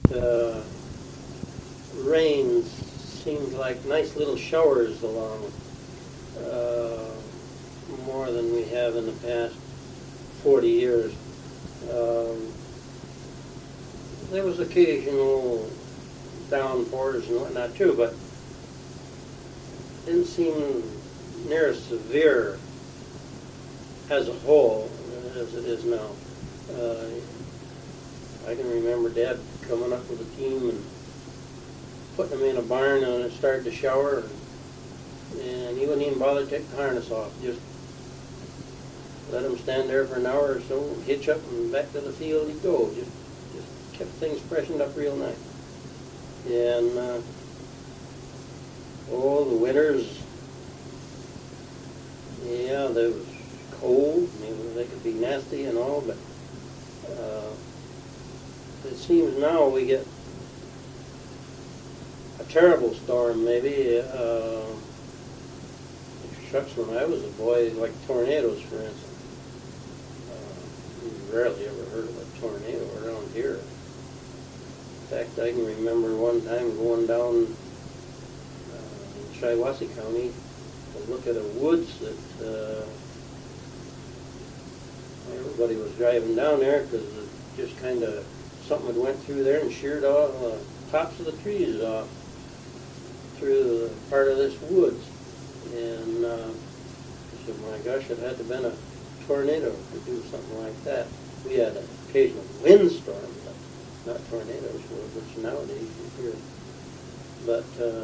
uh, rains seemed like nice little showers along more than we have in the past 40 years. Um, there was occasional downpours and whatnot too, but didn't seem near as severe as a whole as it is now. I can remember Dad coming up with a team and putting them in a barn and it started to shower, and he wouldn't even bother to take the harness off. Just let him stand there for an hour or so, hitch up, and back to the field he'd go. Just kept things freshened up real nice. And the winters, yeah, they was cold. They could be nasty and all, but it seems now we get a terrible storm, maybe. Shucks, when I was a boy, like tornadoes, for instance. We rarely ever heard of a tornado around here. In fact, I can remember one time going down in Shiawassee County to look at a woods that everybody was driving down there because it just kind of, something had went through there and sheared all the tops of the trees off through the part of this woods. And I said, my gosh, it had to have been a tornado to do something like that. We had an occasional windstorm, but not tornadoes, which nowadays you hear. But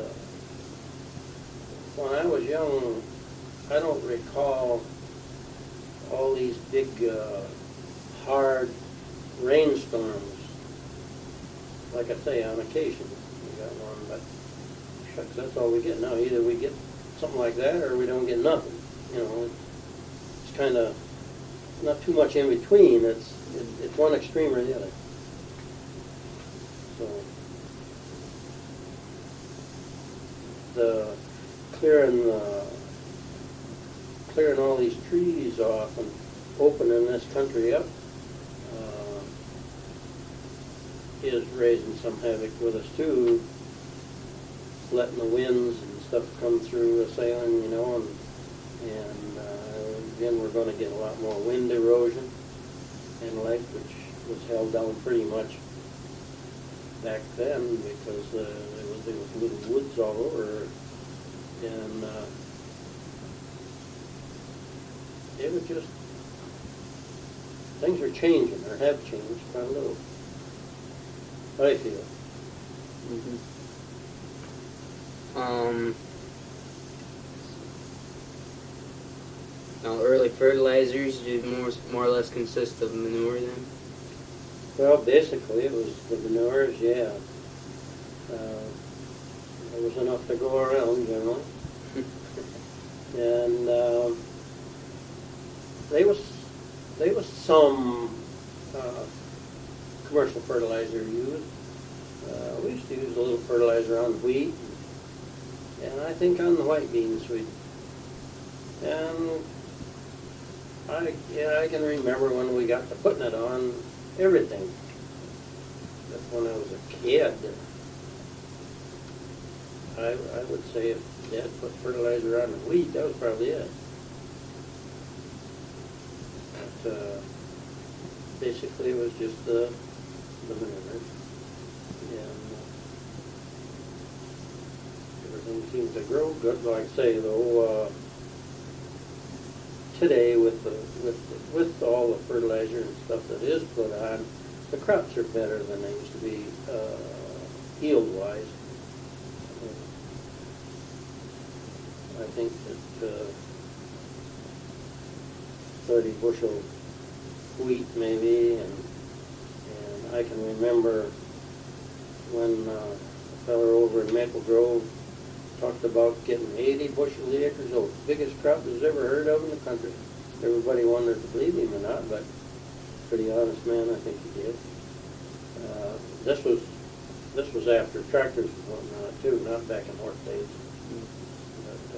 when I was young, I don't recall all these big, hard rainstorms. Like I say, on occasion we got one, but shucks, that's all we get now. Either we get something like that or we don't get nothing. You know, it's kind of not too much in between. It's one extreme or the other. So the clearing all these trees off and opening this country up is raising some havoc with us too, letting the winds and stuff come through assailing, you know, and then we're going to get a lot more wind erosion and like, which was held down pretty much back then because there was little woods all over, and it was just, things are changing, or have changed quite a little, I feel. Mm-hmm. Now, early fertilizers did more or less consist of manure then? Well, basically it was the manures, yeah. There was enough to go around generally. And there was some commercial fertilizer used. We used to use a little fertilizer on wheat, and I think on the white beans and I can remember when we got to putting it on everything. But when I was a kid, I would say if Dad put fertilizer on the wheat, that was probably it. But basically it was just the manure. And everything seems to grow good. Like I say, though, today with all the fertilizer and stuff that is put on, the crops are better than they used to be yield-wise. I think that 30 bushel wheat maybe, and I can remember when a feller over in Maple Grove talked about getting 80 bushel acres, the biggest crop that's ever heard of in the country. Everybody wondered to believe him or not, but pretty honest man, I think he did. This was after tractors and whatnot too, not back in horse days. But,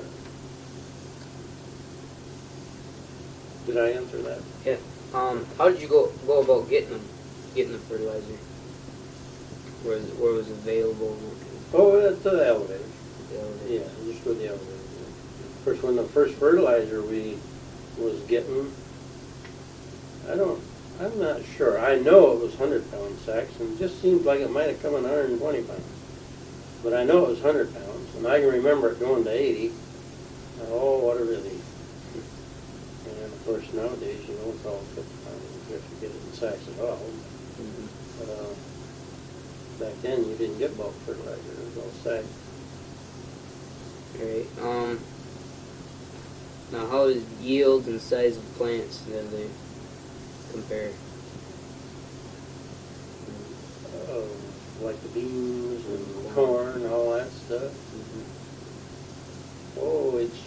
did I answer that? Yeah. How did you go about getting the fertilizer? where it was available. Oh, at the elevator. The elevator. Yeah, just with the elevator. Of course, when the first fertilizer we was getting, I'm not sure. I know it was 100-pound sacks, and it just seems like it might have come in 120 pounds. But I know it was 100 pounds, and I can remember it going to 80. Oh, what a relief. And of course, nowadays, it's all 50 pounds if you get it in sacks at all. Back then, you didn't get bulk fertilizer. It was all sacks. Right. Now, how does yield and size of plants do they compare? Like the beans and corn, all that stuff. Oh, it's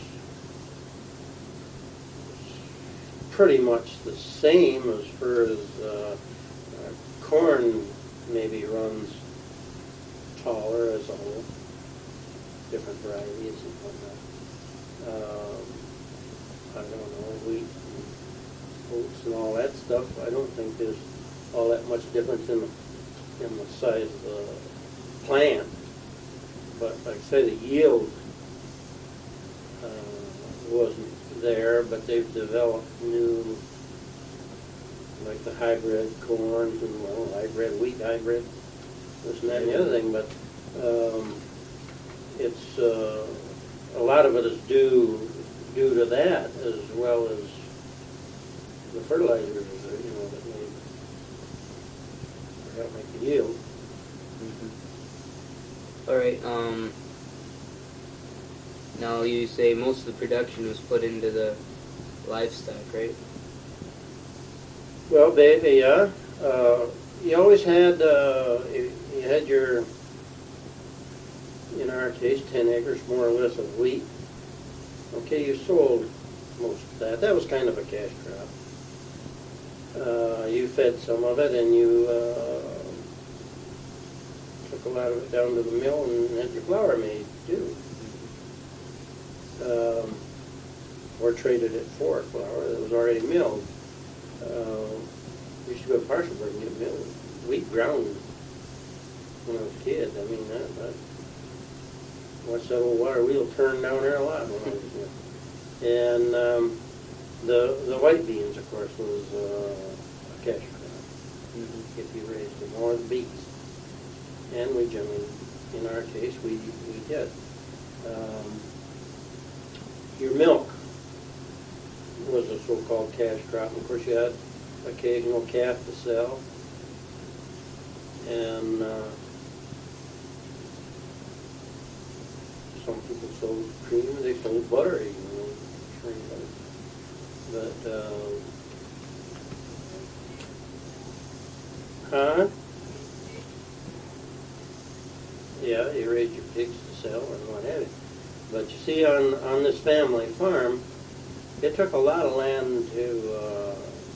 pretty much the same as far as corn maybe runs taller as a whole, different varieties and whatnot. I don't know, wheat and oats and all that stuff. I don't think there's all that much difference in the size of the plant. But like I say, the yield wasn't there, but they've developed new, like the hybrid corn, and hybrid wheat, hybrid this and that and the other thing. But it's a lot of it is due to that, as well as the fertilizers, that help make the yield. All right. Now you say most of the production was put into the livestock, right? Well, yeah. You always had you had your, in our case, 10 acres more or less of wheat. Okay, you sold most of that. That was kind of a cash crop. You fed some of it, and you took a lot of it down to the mill and had your flour made too. Or traded it for flour that was already milled. We used to go to Parcelburg and get milled wheat ground when I was a kid. I mean, that watched that old water wheel turn down there a lot when I was a kid. And the white beans, of course, was a cash crop if you raised them, or the beets. And we generally, in our case, we did. Your milk was a so-called cash crop. Of course, you had occasional calf to sell, and some people sold cream. They sold butter even. But yeah, you raised your pigs to sell and what have you. But you see, on this family farm, it took a lot of land to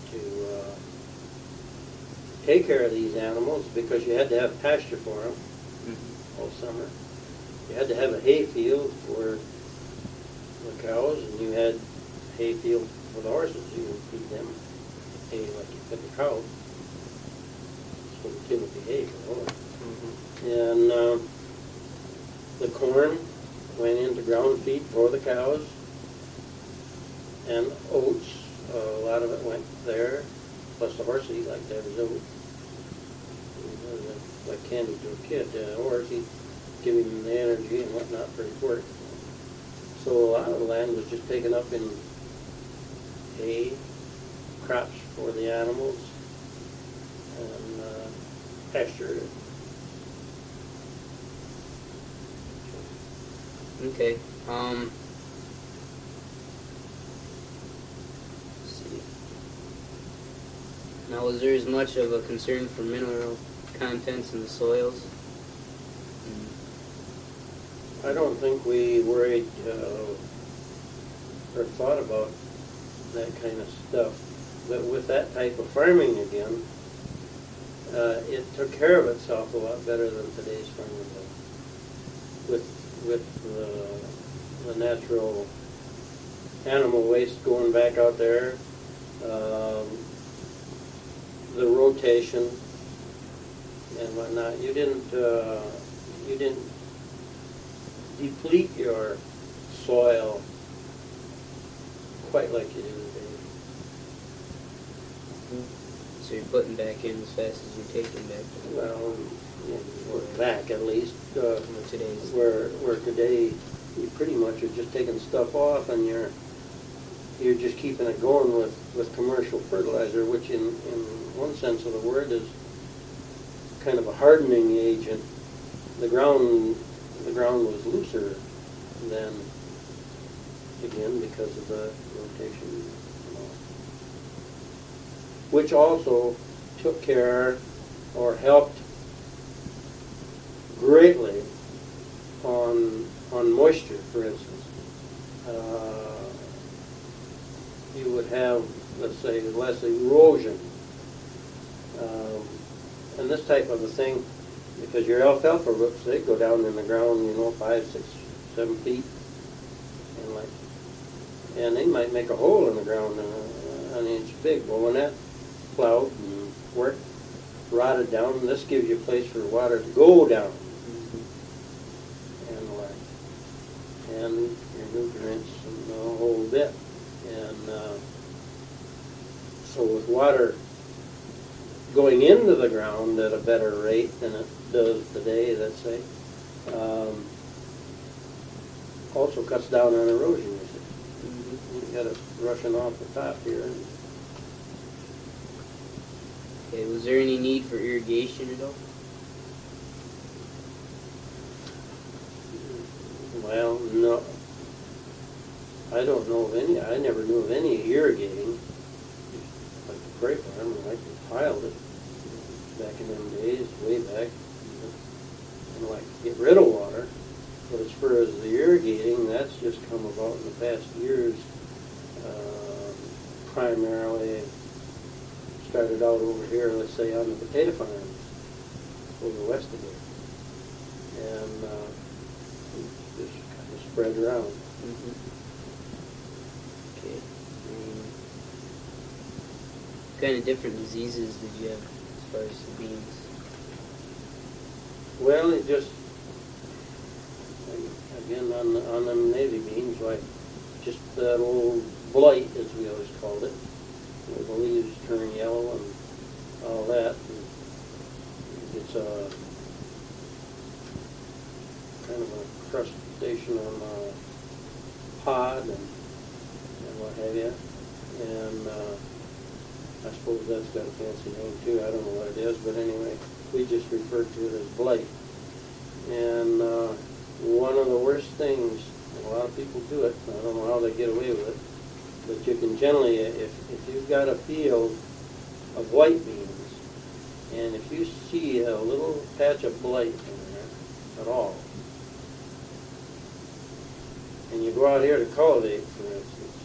take care of these animals, because you had to have pasture for them all summer. You had to have a hay field for the cows, and you had hay field for the horses. You would feed them hay like you fed the cows. So the Timothy hay for the horse. And the corn went into ground feed for the cows, and oats, a lot of it went there, plus the horse, he liked to have his oats. Like candy to a kid. Horse, he'd give him the energy and whatnot for his work. So a lot of the land was just taken up in hay, crops for the animals, and pasture. Okay. Let's see. Now, was there as much of a concern for mineral contents in the soils? I don't think we worried or thought about that kind of stuff. But with that type of farming again, it took care of itself a lot better than today's farming does. With the natural animal waste going back out there, the rotation and whatnot. You didn't deplete your soil quite like you do today. So you're putting back in as fast as you're taking back in. Well, or back at least. Today's. Where today you pretty much are just taking stuff off, and you're just keeping it going with commercial fertilizer, which in one sense of the word is kind of a hardening agent. The ground was looser then, again, because of the rotation, you know, which also took care or helped greatly on moisture, for instance. You would have, let's say, less erosion. And this type of a thing, because your alfalfa roots, they go down in the ground, 5, 6, 7 feet, and they might make a hole in the ground an inch big. Well, when that plowed and worked, rotted down, this gives you a place for water to go down, and your nutrients and the whole bit. And so with water going into the ground at a better rate than it does today, let's say, also cuts down on erosion, you see. You got it rushing off the top here. Okay, was there any need for irrigation at all? Well, no. I don't know of any. I never knew of any irrigating. Like the prairie farm, like we piled it back in them days, way back, and like get rid of water. But as far as the irrigating, that's just come about in the past years. Primarily started out over here, let's say, on the potato farms over west of here, and just kind of spread around. Okay. What kind of different diseases did you have as far as the beans? Well, it just, again, on them navy beans, like just that old blight, as we always called it, where the leaves turn yellow and all that. And it's a kind of a crustacean on a pod and what have you. And I suppose that's got a fancy name too. I don't know what it is, but anyway, we just referred to it as blight. And one of the worst things, and a lot of people do it, I don't know how they get away with it, but you can generally, if you've got a field of white beans, and if you see a little patch of blight in there at all, and you go out here to cultivate, for instance,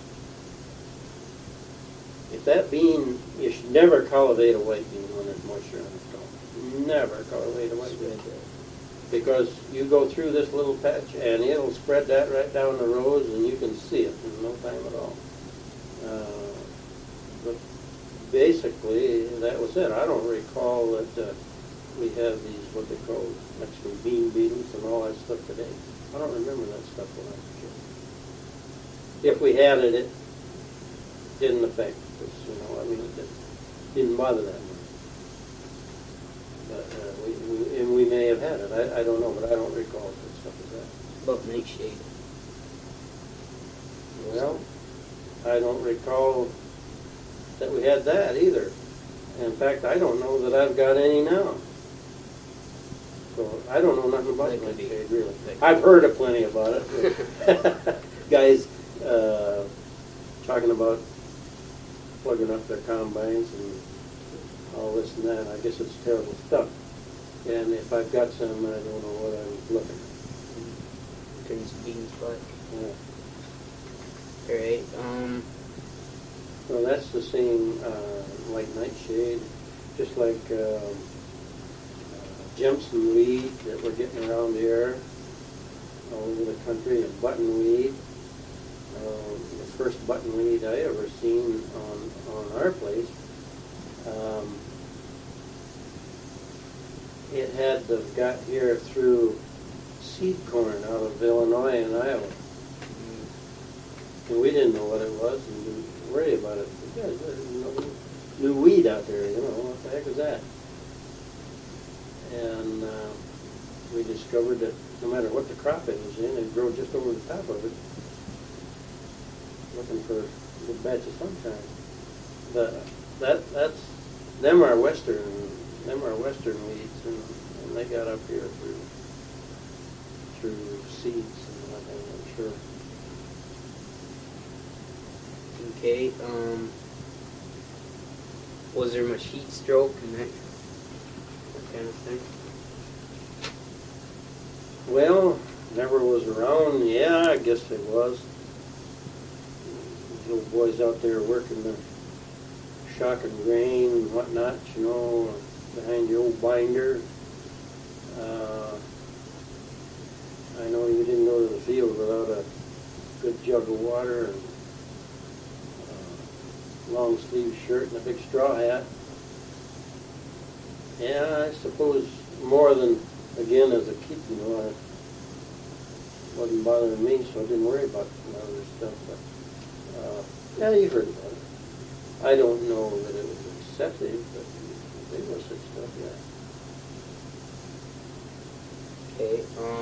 if that bean, you should never cultivate a white bean when there's moisture on the stalk. Never cultivate a white bean. Because you go through this little patch and it'll spread that right down the rows and you can see it in no time at all. But basically, that was it. I don't recall that we have these, what they call Mexican bean beetles and all that stuff today. I don't remember that stuff when I was a kid. If we had it, it didn't affect us, I mean, it didn't bother that much. But we may have had it. I don't know, but I don't recall that stuff as that. About nightshade. Well, I don't recall that we had that either. In fact, I don't know that I've got any now. So I don't know nothing about nightshade, really. I've heard of plenty about it. Guys talking about plugging up their combines and all this and that. I guess it's terrible stuff. And if I've got some, I don't know what I was looking at. Turns beans black. Yeah. Alright, Well, that's the same like nightshade, just like Jimson weed that we're getting around here all over the country, and buttonweed. The first buttonweed I ever seen on our place. that got here through seed corn out of Illinois and Iowa. And we didn't know what it was and didn't worry about it. Yeah, there's no new weed out there, you know, what the heck is that? And we discovered that no matter what the crop it was in, it'd grow just over the top of it, looking for a good batch of sunshine. That's them are western weeds, and they got up here through seeds and whatnot, I'm sure. Okay. Was there much heat stroke and that kind of thing? Well, never was around. Yeah, I guess it was. These little boys out there working the shock and grain and whatnot, you know, behind the old binder. I know you didn't go to the field without a good jug of water and long sleeve shirt and a big straw hat. Yeah, I suppose more than, again, as a kid, you know, it wasn't bothering me, so I didn't worry about other stuff. But yeah, you heard about it. I don't know that it was excessive, but there was such stuff, yeah. Okay.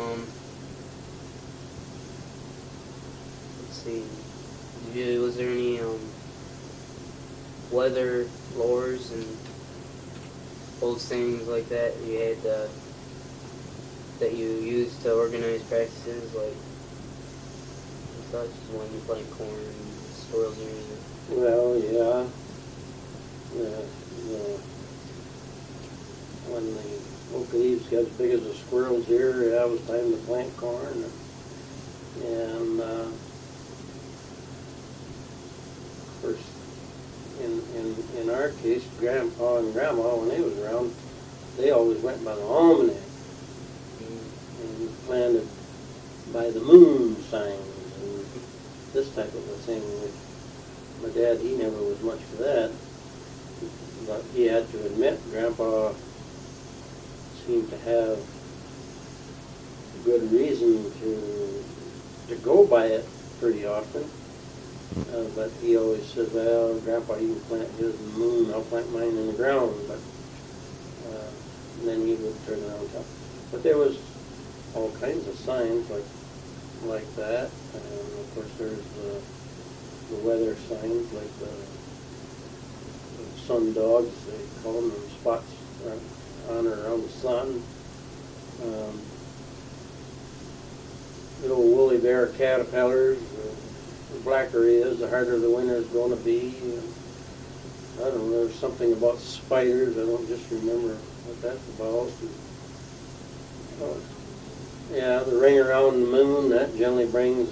Let's see. Was there any weather lores and old sayings like that you had that you used to organize practices, like such as when you plant corn and squirrels ears? Well, yeah. When the oak leaves got as big as a squirrel's ear, yeah, it was time to plant corn. And of course, in our case, Grandpa and Grandma, when they was around, they always went by the almanac and planted by the moon signs and this type of a thing. My dad, he never was much for that, but he had to admit Grandpa seemed to have good reason to go by it pretty often. But he always says, well, Grandpa, you can plant his in the moon, I'll plant mine in the ground. But and then he would turn around and tell. But there was all kinds of signs like that. And of course, there's the weather signs, like the sun dogs, they call them, and spots on or around the sun. Little woolly bear caterpillars. The blacker he is, the harder the winter is going to be. I don't know, there's something about spiders. I don't just remember what that's about. Yeah, the ring around the moon, that generally brings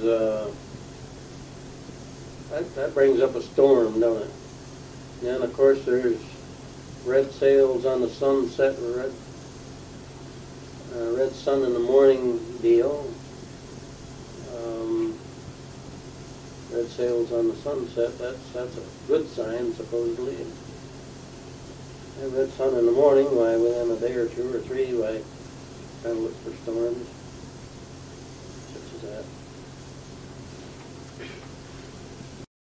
that brings up a storm, don't it? And then, of course, there's red sails on the sunset, red sun in the morning deal. Red sails on the sunset, that's a good sign, supposedly. And red sun in the morning, why, within a day or two or three, why, kind of look for storms.